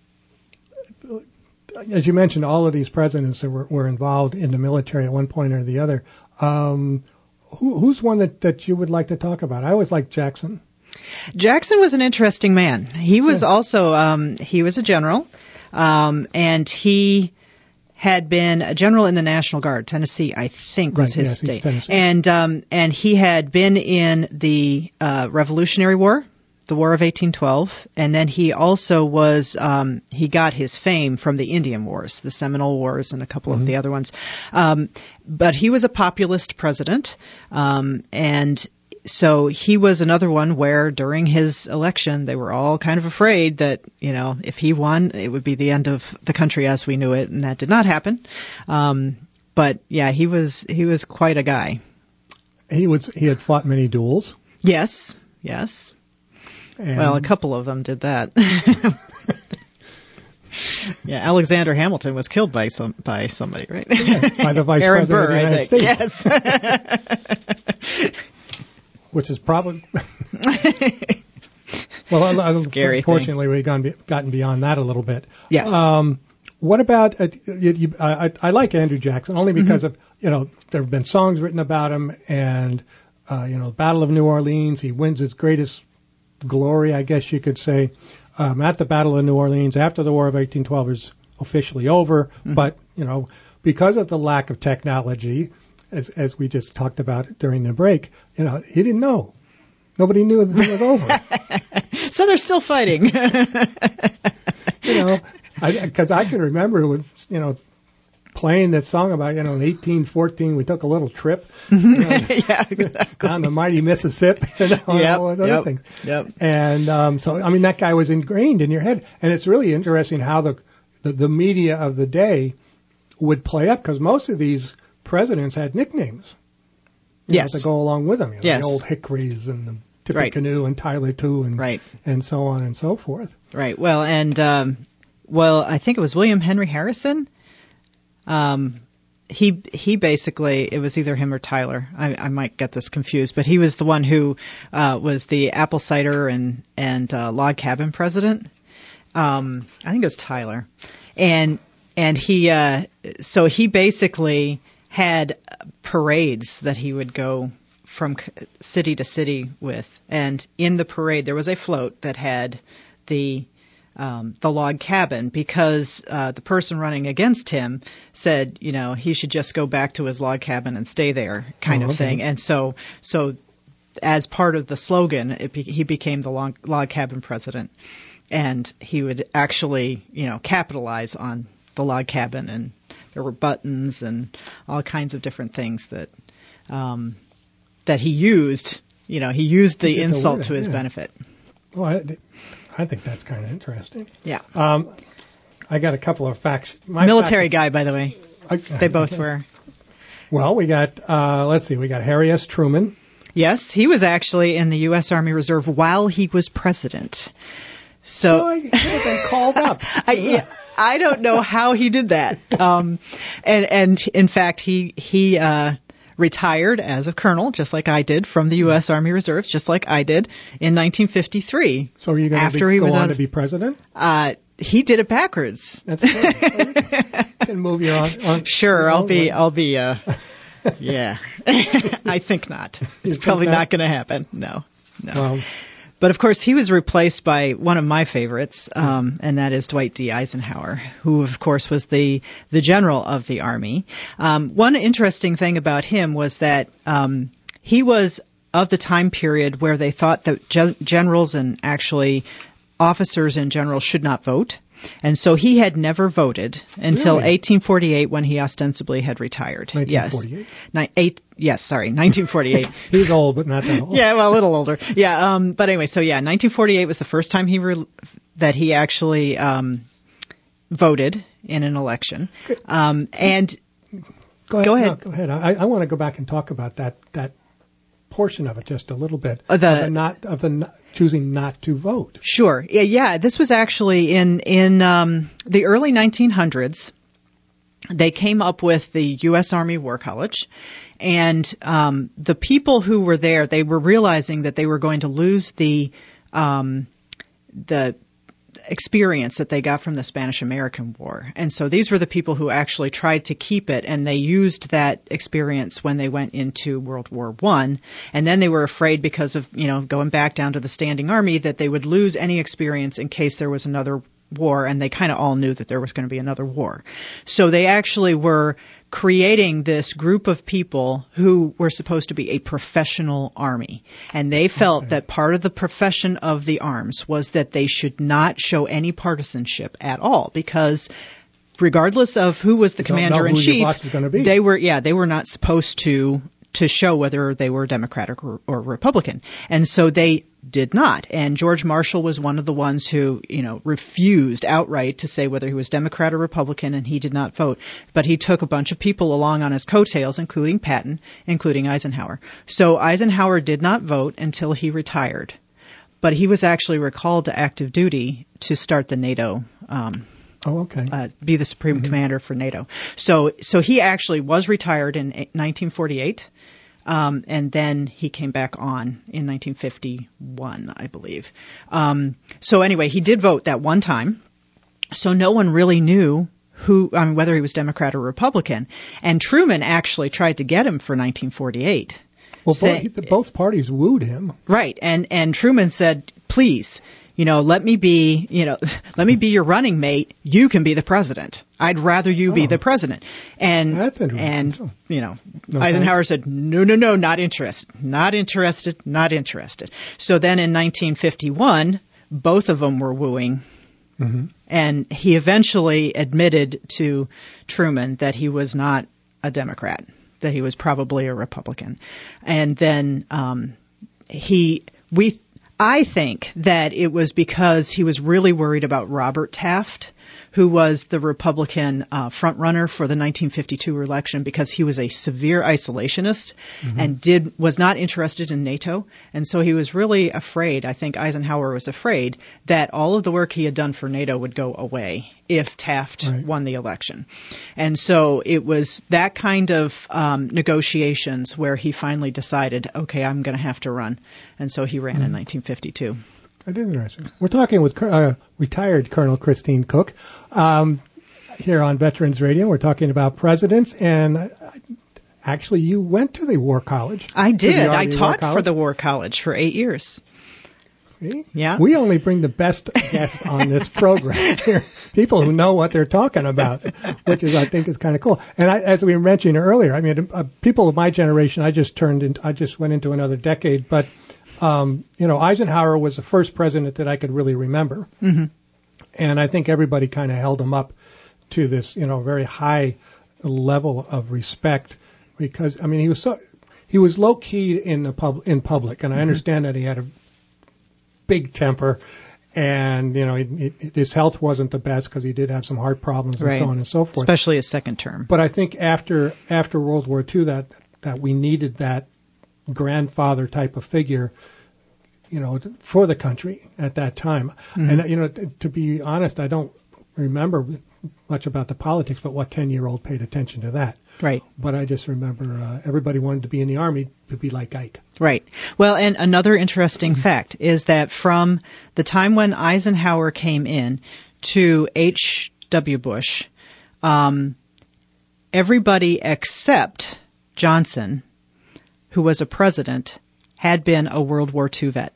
as you mentioned, all of these presidents that were, were involved in the military at one point or the other. Um, who, who's one that, that you would like to talk about? I always liked Jackson. Jackson was an interesting man. He was yeah. also, um, he was a general, um, and he had been a general in the National Guard. Tennessee, I think, was right, his yes, state. Tennessee. And, um, and he had been in the, uh, Revolutionary War, the War of eighteen twelve, and then he also was, um, he got his fame from the Indian Wars, the Seminole Wars and a couple mm-hmm. of the other ones. Um, but he was a populist president, um, and so he was another one where during his election they were all kind of afraid that, you know, if he won, it would be the end of the country as we knew it, and that did not happen. Um, but yeah, he was, he was quite a guy. He was, he had fought many duels. Yes, yes. And well, a couple of them did that. Yeah, Alexander Hamilton was killed by some by somebody, right? Yeah, by the vice Aaron president Burr, of the United States. Yes. Which is probably Well, Scary unfortunately, thing. we've gone be, gotten beyond that a little bit. Yes. Um, what about, uh, you, you, I, I like Andrew Jackson only because mm-hmm. of, you know, there have been songs written about him and, uh, you know, Battle of New Orleans, he wins his greatest glory, I guess you could say, um, at the Battle of New Orleans after the War of eighteen twelve is officially over. Mm-hmm. But, you know, because of the lack of technology, as, as we just talked about during the break, you know, he didn't know. Nobody knew it was over. So they're still fighting. You know, because I, I can remember when, you know, playing that song about, you know, in eighteen fourteen, we took a little trip you know, yeah, exactly. down the mighty Mississippi and all, yep, all those other yep, things. Yep. And um, so, I mean, that guy was ingrained in your head. And it's really interesting how the, the, the media of the day would play up, because most of these presidents had nicknames. You yes. know, to go along with them. You know, yes. The old Hickories and the Right. Tippecanoe and Tyler too, and right. and so on and so forth. Right. Well, and um, well, I think it was William Henry Harrison. Um, he he basically, it was either him or Tyler. I, I might get this confused, but he was the one who uh, was the apple cider and and uh, log cabin president. Um, I think it was Tyler, and and he uh, so he basically had parades that he would go from city to city with, and in the parade there was a float that had the um, the log cabin, because uh, the person running against him said, you know, he should just go back to his log cabin and stay there, kind oh, of okay. thing. And so, so as part of the slogan, it be, he became the log, log cabin president, and he would actually, you know, capitalize on the log cabin, and there were buttons and all kinds of different things that. Um, that he used, you know, he used the he insult the to his yeah. benefit. Well, I, I think that's kind of interesting. Yeah. Um, I got a couple of facts. My Military fact, guy, by the way. I, they both were. Well, we got, uh, let's see, we got Harry S. Truman. Yes, he was actually in the U S. Army Reserve while he was president. So, so I could have been called up. I, yeah, I don't know how he did that. Um, and, and in fact, he, he, uh, retired as a colonel, just like I did, from the U S. Army Reserves, just like I did in nineteen fifty-three. So are you going to go was on out, to be president? Uh, he did it backwards. That's good. You can move your on. on sure, your I'll own be, way. I'll be, uh, yeah. I think not. It's think probably not? not going to happen. No, no. Well, But of course, he was replaced by one of my favorites, um, and that is Dwight D. Eisenhower, who, of course, was the the general of the Army. Um, one interesting thing about him was that um, he was of the time period where they thought that ge- generals and actually officers in general should not vote. And so he had never voted until Really? eighteen forty-eight, when he ostensibly had retired. nineteen forty-eight? Yes. Ni- eight, yes, sorry, nineteen forty-eight. He's old, but not that old. Yeah, well, a little older. Yeah, um, but anyway, so yeah, nineteen forty-eight was the first time he re- that he actually um, voted in an election. Um, and Go ahead. Go ahead. No, go ahead. I, I want to go back and talk about that that portion of it just a little bit. Uh, the- of the not of the not, choosing not to vote. Sure. Yeah, yeah. This was actually in in um, the early nineteen hundreds. They came up with the U S. Army War College, and um, the people who were there, they were realizing that they were going to lose the um, the experience that they got from the Spanish-American War. And so these were the people who actually tried to keep it, and they used that experience when they went into World War One. And then they were afraid, because of, you know, going back down to the standing army, that they would lose any experience in case there was another war, and they kind of all knew that there was going to be another war. So they actually were creating this group of people who were supposed to be a professional army. And they felt Okay. that part of the profession of the arms was that they should not show any partisanship at all, because regardless of who was the You don't know commander in who your chief, boss is gonna be. they were, yeah, they were not supposed to to show whether they were Democratic or, or Republican. And so they did not. And George Marshall was one of the ones who, you know, refused outright to say whether he was Democrat or Republican, and he did not vote. But he took a bunch of people along on his coattails, including Patton, including Eisenhower. So Eisenhower did not vote until he retired. But he was actually recalled to active duty to start the NATO um Oh, okay. Uh, be the supreme Mm-hmm. commander for NATO. So, so he actually was retired in nineteen forty-eight. Um, and then he came back on in nineteen fifty-one, I believe. Um, so anyway, he did vote that one time. So no one really knew who, I mean, whether he was Democrat or Republican. And Truman actually tried to get him for nineteen forty-eight. Well, say, both, both parties wooed him. Right. And, and Truman said, please, you know, let me be, you know, let me be your running mate. You can be the president. I'd rather you oh. be the president. And, That's interesting. and, you know, no Eisenhower thanks. said, no, no, no, not interested, not interested, not interested. So then in nineteen fifty-one, both of them were wooing. Mm-hmm. And he eventually admitted to Truman that he was not a Democrat, that he was probably a Republican. And then um, he, we, I think that it was because he was really worried about Robert Taft, who was the Republican uh, frontrunner for the nineteen fifty-two election, because he was a severe isolationist mm-hmm. and did was not interested in NATO. And so he was really afraid, I think Eisenhower was afraid, that all of the work he had done for NATO would go away if Taft right. won the election. And so it was that kind of um, negotiations where he finally decided, okay, I'm going to have to run. And so he ran mm-hmm. in nineteen fifty-two. That is interesting. We're talking with uh, retired Colonel Christine Cook um, here on Veterans Radio. We're talking about presidents, and uh, actually, you went to the War College. I did. I taught for the War College for eight years. See? Yeah. We only bring the best guests on this program here, people who know what they're talking about, which is, I think, is kind of cool. And I, as we mentioned earlier, I mean, uh, people of my generation, I just turned in, I just went into another decade, but. Um, you know, Eisenhower was the first president that I could really remember. Mm-hmm. And I think everybody kind of held him up to this, you know, very high level of respect because, I mean, he was so, he was low key in the pub, in public. And I mm-hmm. understand that he had a big temper and, you know, he, he, his health wasn't the best because he did have some heart problems and right. so on and so forth. Especially his second term. But I think after, after World War Two that, that we needed that grandfather type of figure, you know, for the country at that time. Mm-hmm. And, you know, t- to be honest, I don't remember much about the politics, but what ten-year-old paid attention to that. Right. But I just remember uh, everybody wanted to be in the Army to be like Ike. Right. Well, and another interesting Mm-hmm. fact is that from the time when Eisenhower came in to H W. Bush, um, everybody except Johnson, who was a president, had been a World War Two vet.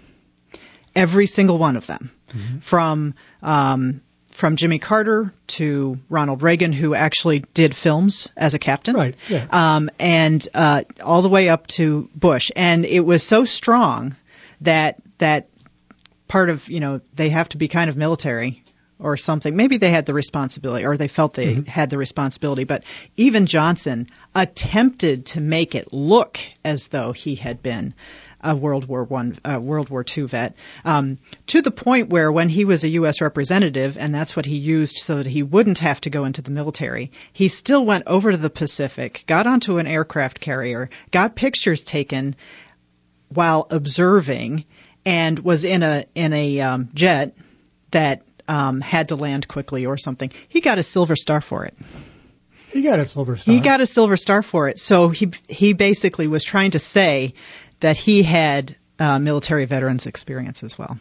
Every single one of them. Mm-hmm. From um, from Jimmy Carter to Ronald Reagan, who actually did films as a captain. Right, yeah. Um, and uh, all the way up to Bush. And it was so strong that that part of, you know, they have to be kind of military or something. Maybe they had the responsibility, or they felt they mm-hmm. had the responsibility. But even Johnson attempted to make it look as though he had been a World War One, uh, World War Two vet, um, to the point where when he was a U S representative, and that's what he used so that he wouldn't have to go into the military, he still went over to the Pacific, got onto an aircraft carrier, got pictures taken while observing, and was in a in a um, jet that. Um, had to land quickly or something. He got a Silver Star for it. He got a Silver Star. He got a Silver Star for it. So he he basically was trying to say that he had uh, military veterans experience as well.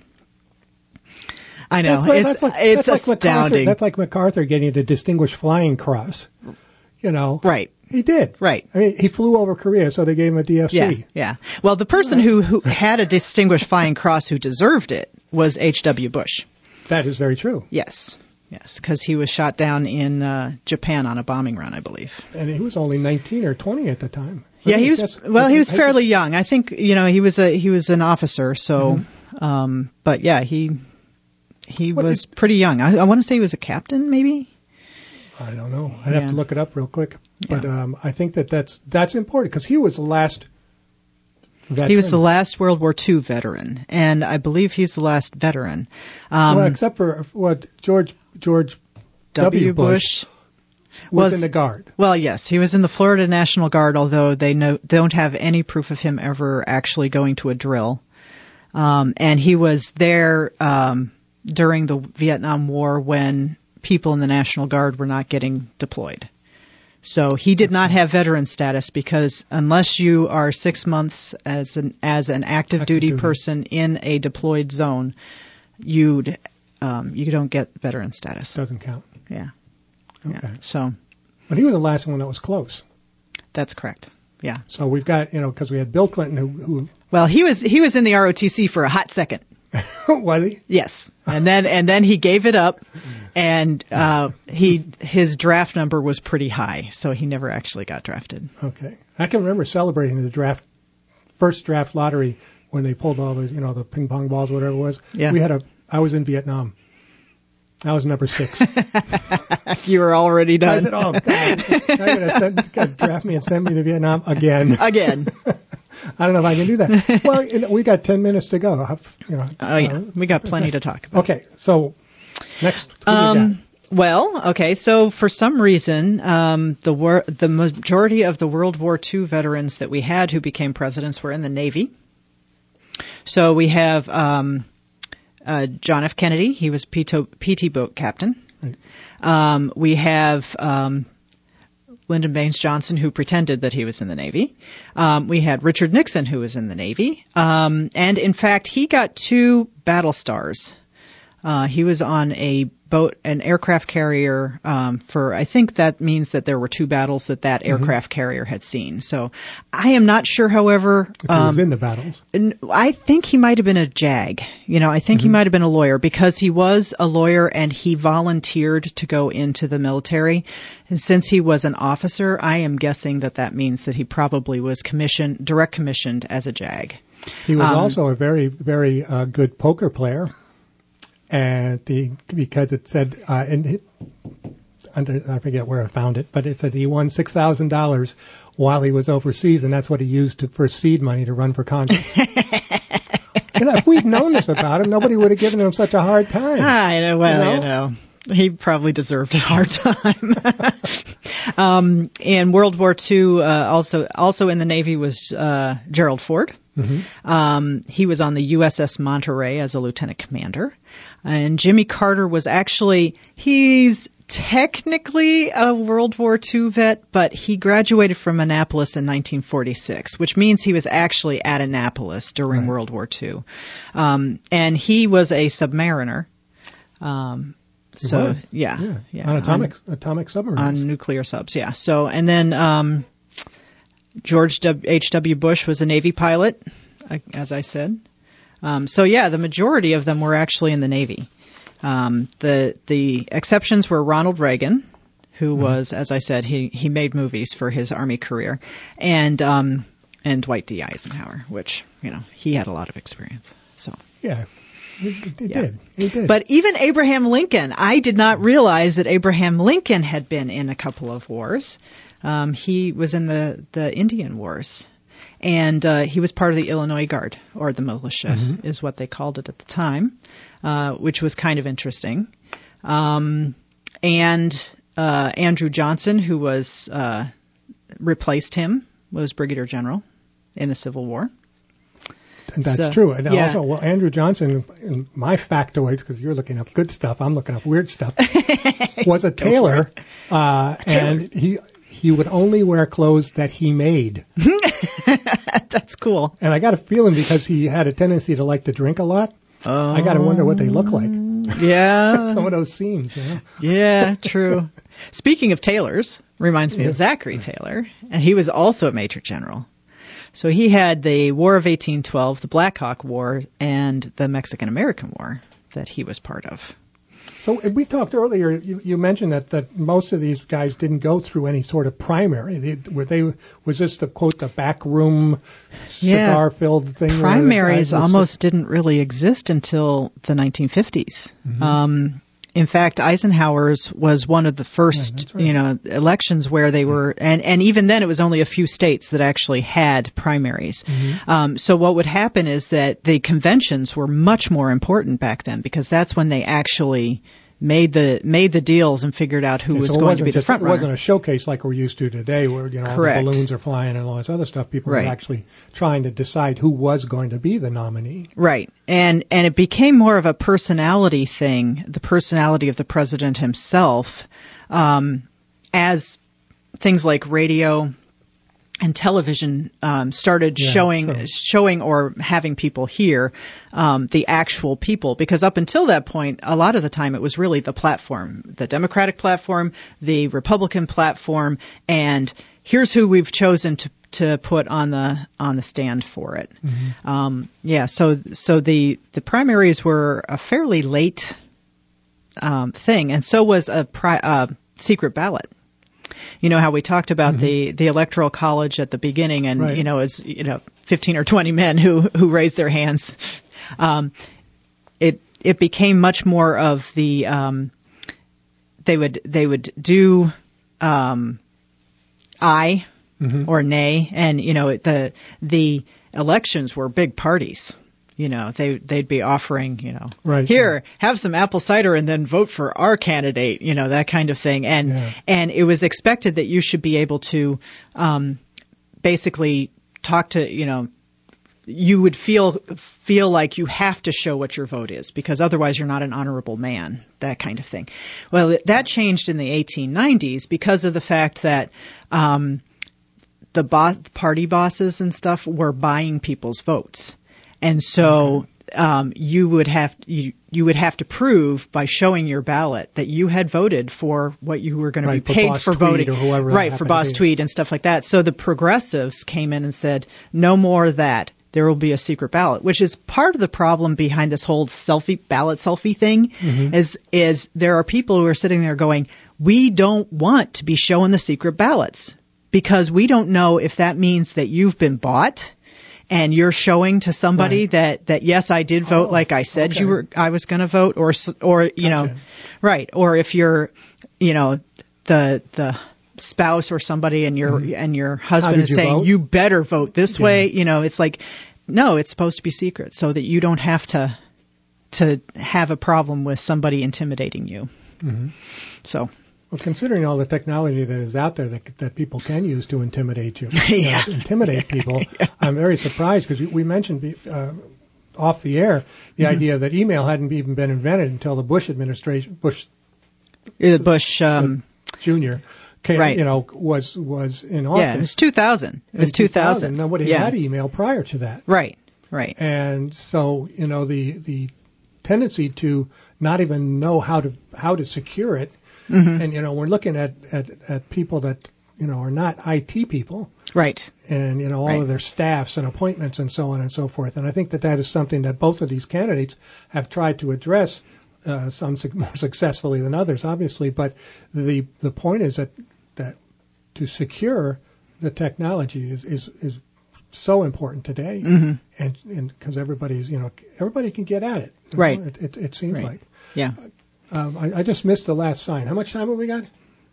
I know. That's like, it's that's like, it's that's like astounding. MacArthur, that's like MacArthur getting the Distinguished Flying Cross. You know. Right. He did. Right. I mean, he flew over Korea, so they gave him a D F C. Yeah, yeah. Well, the person who, who had a Distinguished Flying Cross who deserved it was H W. Bush. That is very true. Yes, yes, because he was shot down in uh, Japan on a bombing run, I believe. And he was only nineteen or twenty at the time. Yeah, he was. Well, he was fairly young. I think you know he was a he was an officer. So, mm-hmm. um, but yeah, he he what was is, pretty young. I, I want to say he was a captain, maybe. I don't know. I'd yeah. have to look it up real quick. But yeah. um, I think that that's that's important because he was the last. Veteran. He was the last World War Two veteran, and I believe he's the last veteran. Um, well, except for what George George W. W. Bush, Bush was, was in the Guard. Well, yes, he was in the Florida National Guard, although they no, don't have any proof of him ever actually going to a drill. Um, and he was there um, during the Vietnam War when people in the National Guard were not getting deployed. So he did not have veteran status because unless you are six months as an as an active, active duty, duty person in a deployed zone, you'd um, you don't get veteran status. Doesn't count. Yeah. Okay. Yeah. So. But he was the last one that was close. That's correct. Yeah. So we've got, you know, because we had Bill Clinton who, who. Well, he was he was in the R O T C for a hot second. Was he? Yes. And then and then he gave it up, and uh, he his draft number was pretty high, so he never actually got drafted. Okay. I can remember celebrating the draft, first draft lottery when they pulled all those, you know, the ping pong balls, whatever it was. Yeah. We had a. I was in Vietnam. I was number six. You were already done. I said, "Oh God, they're gonna, send, gonna draft me and send me to Vietnam again." Again. I don't know if I can do that. Well, you know, we got ten minutes to go. I've, you know. Oh yeah, uh, we got plenty to talk about. Okay, so next. Who Um. you got? Well, okay. So for some reason, um, the war, the majority of the World War Two veterans that we had who became presidents were in the Navy. So we have um, uh, John F. Kennedy. He was P T boat captain. Right. Um, we have um, Lyndon Baines Johnson, who pretended that he was in the Navy. Um, we had Richard Nixon, who was in the Navy. Um, and in fact, he got two battle stars. Uh, he was on a boat, an aircraft carrier, um, for, I think that means that there were two battles that that aircraft mm-hmm. carrier had seen. So I am not sure, however. If he um, was in the battles. I think he might have been a JAG. You know, I think mm-hmm. he might have been a lawyer because he was a lawyer and he volunteered to go into the military. And since he was an officer, I am guessing that that means that he probably was commissioned, direct commissioned as a JAG. He was um, also a very, very uh, good poker player. And the, because it said, uh, in, under, I forget where I found it, but it said he won six thousand dollars while he was overseas, and that's what he used to, for seed money to run for Congress. You know, if we'd known this about him, nobody would have given him such a hard time. I know, well, you know, you know he probably deserved a hard time. um, in World War Two, uh, also, also in the Navy was, uh, Gerald Ford. Mm-hmm. Um, he was on the U S S Monterey as a lieutenant commander. And Jimmy Carter was actually, he's technically a World War Two vet, but he graduated from Annapolis in nineteen forty-six, which means he was actually at Annapolis during right. World War Two. Um, and he was a submariner. Um, he so, was. yeah, yeah. yeah. On atomic, on, atomic submarines. On nuclear subs, yeah. So, and then, um, George H W. Bush was a Navy pilot, as I said. Um, so yeah, the majority of them were actually in the Navy. Um, the the exceptions were Ronald Reagan, who mm-hmm. was, as I said, he he made movies for his Army career, and um, and Dwight D. Eisenhower, which you know he had a lot of experience. So yeah, he, he yeah. did. He did. But even Abraham Lincoln, I did not realize that Abraham Lincoln had been in a couple of wars. Um, he was in the the Indian Wars. And uh, he was part of the Illinois Guard, or the militia, mm-hmm. is what they called it at the time, uh, which was kind of interesting. Um, and uh, Andrew Johnson, who was uh, replaced him, was Brigadier General in the Civil War. And that's so, true. And yeah. also, well, Andrew Johnson, in my factoids, because you're looking up good stuff, I'm looking up weird stuff, was a tailor, uh, a tailor. and he. He would only wear clothes that he made. That's cool. And I got a feeling because he had a tendency to like to drink a lot, oh. I got to wonder what they look like. Yeah. Some of those seams, you know. Yeah, true. Speaking of tailors, reminds me yeah. of Zachary Taylor, and he was also a Major General. So he had the War of eighteen twelve, the Black Hawk War, and the Mexican-American War that he was part of. So we talked earlier, you, you mentioned that, that most of these guys didn't go through any sort of primary. They, were they, was this the, quote, the backroom cigar-filled yeah. thing? Primaries almost didn't really exist until the nineteen fifties. Mm-hmm. Um, in fact, Eisenhower's was one of the first, yeah, right. you know, elections where they were, and, and even then it was only a few states that actually had primaries. Mm-hmm. Um, so what would happen is that the conventions were much more important back then because that's when they actually made the made the deals and figured out who yeah, was so going to be just, the front runner. It wasn't a showcase like we're used to today where, you know, all the balloons are flying and all this other stuff. People right. were actually trying to decide who was going to be the nominee. Right. And and it became more of a personality thing, the personality of the president himself, um, as things like radio and television um, started Yeah, showing so. showing or having people hear um, the actual people, because up until that point, a lot of the time it was really the platform, the Democratic platform, the Republican platform, and here's who we've chosen to to put on the on the stand for it. Mm-hmm. Um, yeah, so so the the primaries were a fairly late um, thing, and so was a pri- uh, secret ballot. You know how we talked about mm-hmm. the, the electoral college at the beginning, and right. you know, as you know, fifteen or twenty men who who raised their hands. Um, it it became much more of the um, they would they would do um, aye mm-hmm. or nay, and you know the the elections were big parties. You know, they, they'd be offering, you know, right, here, right. have some apple cider and then vote for our candidate, you know, that kind of thing. And, yeah. and it was expected that you should be able to, um, basically talk to, you know, you would feel, feel like you have to show what your vote is, because otherwise you're not an honorable man, that kind of thing. Well, that changed in the eighteen nineties because of the fact that, um, the boss, party bosses and stuff were buying people's votes. And so um, you would have you, you would have to prove by showing your ballot that you had voted for what you were going right, to be paid Boss for Tweed voting, or whoever right? For Boss Tweed and stuff like that. So the progressives came in and said, "No more of that. There will be a secret ballot," which is part of the problem behind this whole selfie ballot selfie thing. Mm-hmm. Is is there are people who are sitting there going, "We don't want to be showing the secret ballots because we don't know if that means that you've been bought." And you're showing to somebody right. that, that yes, I did vote oh, like I said okay. you were, I was going to vote, or or you gotcha. know, right, or if you're, you know, the the spouse or somebody, and your mm-hmm. and your husband is you saying vote? you better vote this yeah. way, you know, it's like, no, it's supposed to be secret so that you don't have to to have a problem with somebody intimidating you. Mm-hmm. So. Well, considering all the technology that is out there that that people can use to intimidate you, yeah. you know, intimidate people, yeah. I'm very surprised because we mentioned uh, off the air the mm-hmm. idea that email hadn't even been invented until the Bush administration, Bush, the Bush um, Junior, came, right. you know, was was in office. Yeah, it was two thousand. It was two thousand. Nobody yeah. had email prior to that. Right, right. And so, you know, the the tendency to not even know how to how to secure it. Mm-hmm. And, you know, we're looking at, at, at people that, you know, are not I T people. Right. And, you know, all right. of their staffs and appointments and so on and so forth. And I think that that is something that both of these candidates have tried to address, uh, some su- more successfully than others, obviously. But the the point is that, that to secure the technology is, is, is so important today. Mm-hmm. And and because everybody's, you know, everybody can get at it. Right. It, it, it seems right. like. Yeah. Um, I, I just missed the last sign. How much time have we got?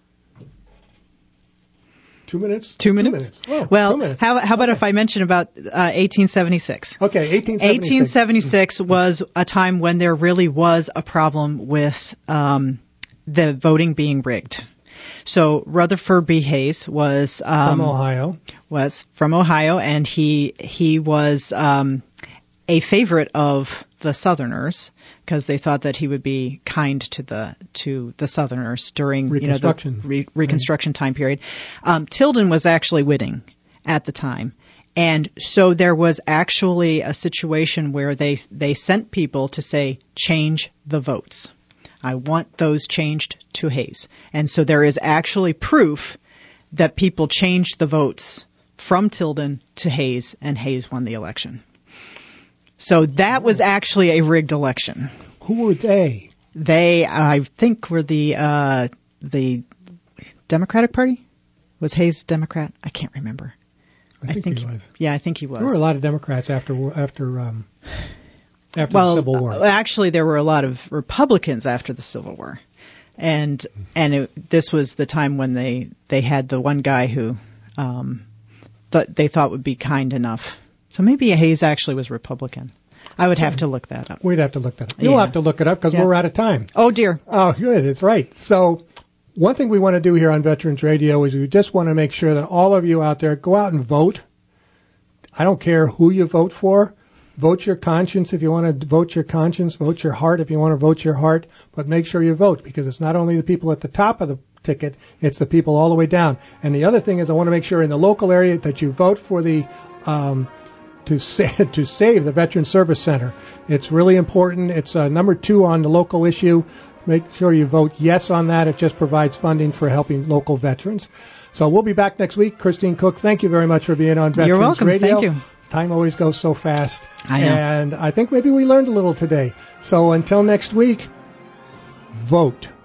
Two minutes? Two minutes? Two minutes. Oh, well, two minutes. how, how about okay. if I mention about uh, eighteen seventy-six? Okay, eighteen seventy-six. eighteen seventy-six was a time when there really was a problem with um, the voting being rigged. So Rutherford B. Hayes was um, from Ohio. Was from Ohio, and he he was um, a favorite of the Southerners because they thought that he would be kind to the to the Southerners during you know the re- Reconstruction right. time period. Um, Tilden was actually winning at the time, and so there was actually a situation where they they sent people to say change the votes. I want those changed to Hayes, and so there is actually proof that people changed the votes from Tilden to Hayes, and Hayes won the election. So that was actually a rigged election. Who were they? They, I think, were the uh, the Democratic Party. Was Hayes Democrat? I can't remember. I think, I think he was. Yeah, I think he was. There were a lot of Democrats after after um, after well, the Civil War. Uh, actually, there were a lot of Republicans after the Civil War, and and it, this was the time when they they had the one guy who um, th- they thought would be kind enough. So maybe Hayes actually was Republican. I would have to look that up. We'd have to look that up. You'll yeah. have to look it up because yeah. we're out of time. Oh, dear. Oh, good. It's right. So one thing we want to do here on Veterans Radio is we just want to make sure that all of you out there go out and vote. I don't care who you vote for. Vote your conscience if you want to vote your conscience. Vote your heart if you want to vote your heart. But make sure you vote because it's not only the people at the top of the ticket. It's the people all the way down. And the other thing is I want to make sure in the local area that you vote for the um, to save, to save the Veteran Service Center. It's really important. It's uh, number two on the local issue. Make sure you vote yes on that. It just provides funding for helping local veterans. So we'll be back next week. Christine Cook, thank you very much for being on Veterans You're welcome. Radio. Thank you. Time always goes so fast. I know. And I think maybe we learned a little today. So until next week, vote.